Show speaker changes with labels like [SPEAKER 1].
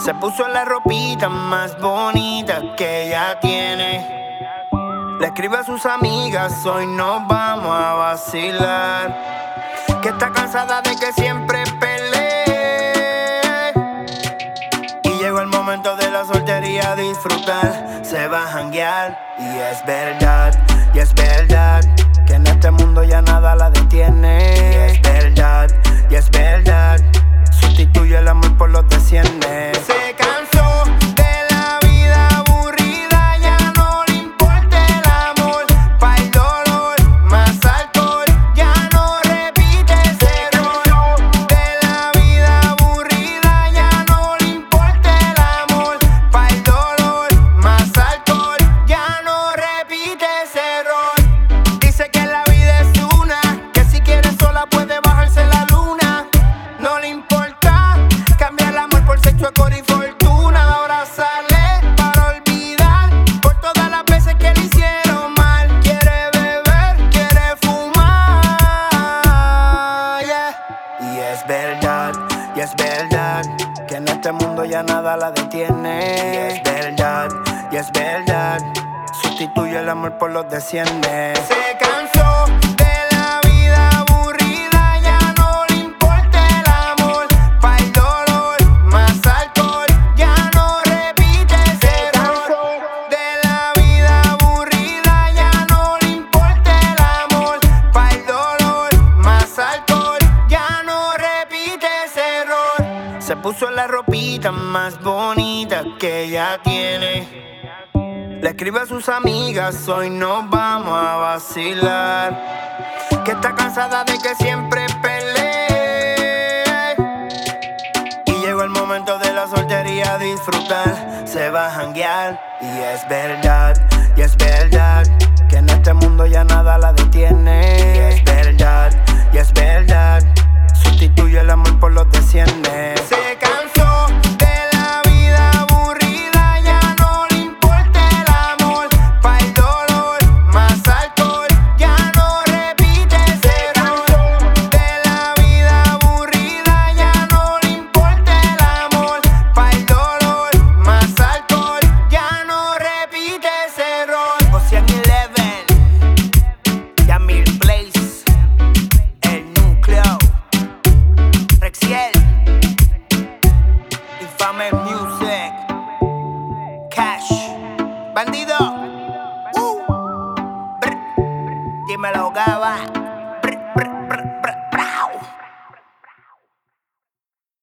[SPEAKER 1] Se puso la ropita más bonita que ella tiene. Le escribe a sus amigas, hoy nos vamos a vacilar. Que está cansada de que siempre pelee. Y llegó el momento de la soltería a disfrutar. Se va a janguear y es verdad, que en este mundo ya nada la detiene. Y es verdad, sustituye el amor por los desciendes. Se cansó de la vida aburrida, ya no le importa el amor. Pa' el dolor, más alcohol, ya no repite ese error. De la vida aburrida, ya no le importa el amor. Pa' el dolor, más alcohol, ya no repite ese error. Dice que la vida es una, que si quiere sola puede bajarse la luna. No le importa cambiar el amor por sexo, cor y fortuna. Ahora sale para olvidar por todas las veces que le hicieron mal. Quiere beber, quiere fumar, yeah. Y es verdad, que en este mundo ya nada la detiene. Y es verdad, sustituye el amor por los desciendes. Se cansó de la vida aburrida, ya no le importa el amor. Pa' el dolor, más alcohol, ya no repite ese error. De la vida aburrida, ya no le importa el amor. Pa' el dolor, más alcohol, ya no repite ese error. Se puso la ropita más bonita que ella tiene. Le escribe a sus amigas, hoy nos vamos a vacilar. Que está cansada de que siempre pelee. Y llegó el momento de la soltería a disfrutar. Se va a janguear y es verdad, que en este mundo ya nada la detiene. Y es verdad, sustituye el amor por los desciendes. Se cansó de la vida aburrida, ya no le importa el amor. Pa' el dolor, más alcohol, ya no repite ese error. De la vida aburrida, ya no le importa el amor. Pa' el dolor, más alcohol, ya no repite ese error. Ocean Eleven, Yamil Blaze, El Núcleo, Rexiel.